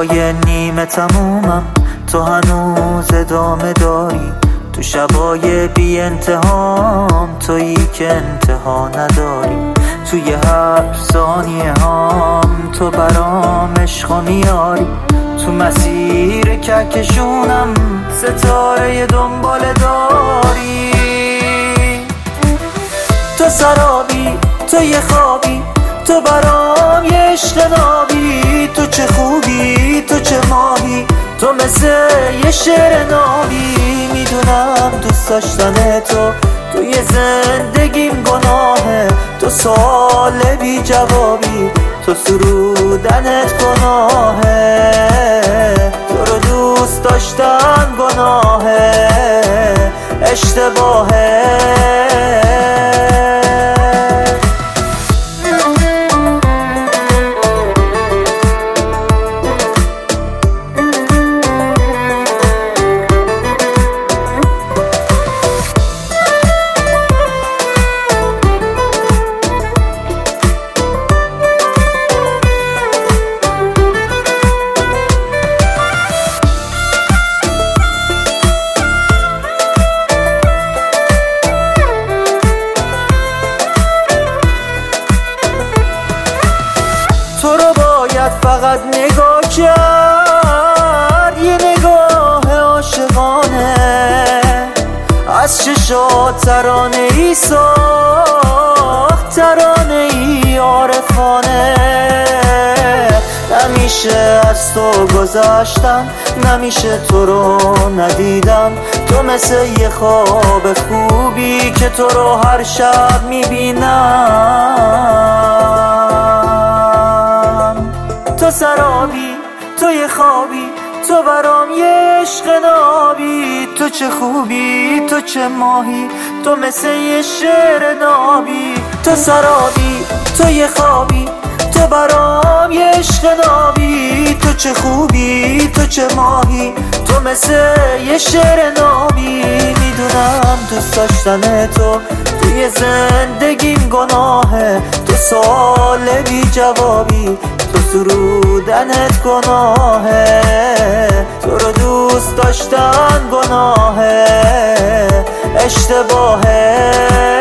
شبای نیمه تمومم، تو هنوز ادامه داری. تو شبای بی انتهام، تویی که انتها نداری. توی هر ثانیه هم تو برام عشقا میاری. تو مسیر کهکشونم ستاره دنبال داری. تو سرابی، تو یه خوابی، تو برام یه عشق نابی. تو چه خوبی، تو چه ماهی، تو مثل یه شعر نابی. میدونم دوست داشتن توی زندگیم گناهه. تو سوال بی جوابی، تو سرودنت گناهه. تو رو دوست داشتن گناهه، اشتباهه. تو رو باید فقط نگاه کرد، یه نگاه عاشقانه. از چشات ترانه ای ساخت، ترانه ای عارفانه. نمیشه از تو گذشتن، نمیشه تو رو ندیدم. تو مثل یه خواب خوبی که تو رو هر شب میبینم. تو سرابی، تو یه خوابی، تو برام یه عشق نابی. تو چه خوبی، تو چه ماهی، تو مثل یه شعر نابی. تو سرابی، تو یه خوابی، تو برام یه عشق نابی. تو چه خوبی، تو چه ماهی، تو مثل یه شعر نابی. میدونم دوست داشتن توی زندگیم گناهه. تو سوال بی جوابی، تو سرودنت گناهه. تو رو دوست داشتن گناهه، اشتباهه.